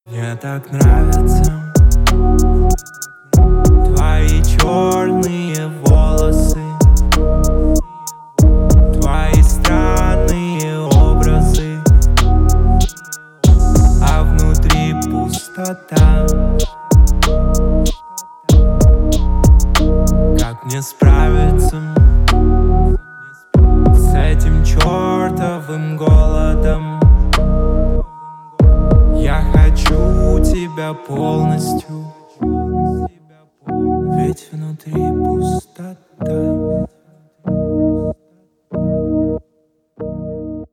Мне так нравятся твои черные волосы, твои странные образы, а внутри пустота. Как мне справиться с этим чертовым голодом? Я хочу тебя полностью, ведь внутри пустота.